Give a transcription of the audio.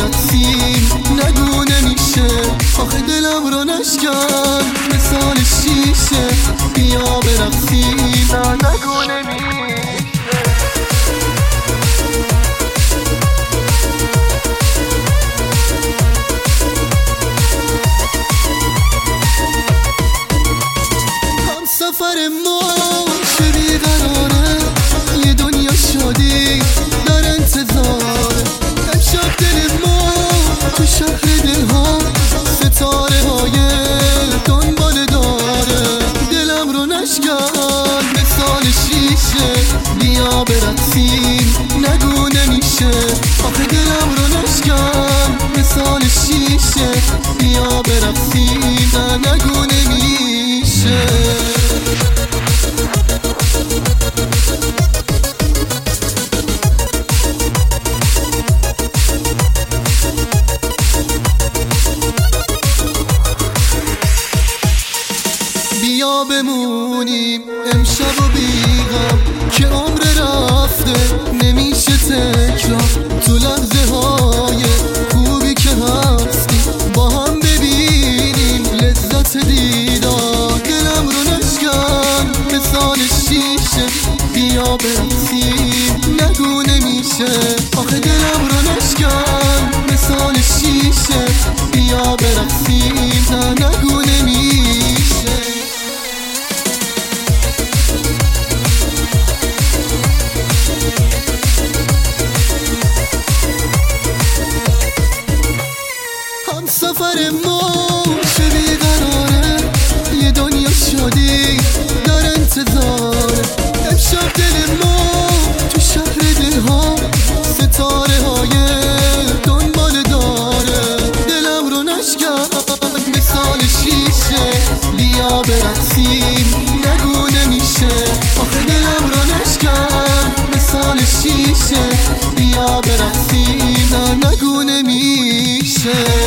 برقصیم نگو نمیشه، آخه دلم رو نشکن مثال شیشه. بیا برقصیم نگو نمیشه. سفر ما چه بیقراره، یه دنیا شادی در انتظاره. امشب دل ما تو شهر دلها ستاره های دنبال داره. دلم رو نشکن مثال شیشه، بیا برقصیم نگو نمیشه، آخه دلم رو نشکن مثال شیشه. بیا برقصیم نگو نمیشه. بیا بمونیم امشب و بیغم که عمر رفته نمیشه تکرار. تو لحظه های خوبی که هستی با هم ببینیم لذت دیدار. دلم رو نشکن مثال شیشه، بیا برقصیم نگو نمیشه، آخه دلم رو نشکن مثال شیشه. بیا برقصیم نگو نمیشه. سفر ما چه بیقراره، یه دنیا شادی در انتظاره. امشب دل ما تو شهر دلها ستاره های دنبال داره. دلم رو نشکن مثال شیشه، بیا برقصیم نگو نمیشه، آخه دلم رو نشکن مثال شیشه. بیا برقصیم نگو نمیشه.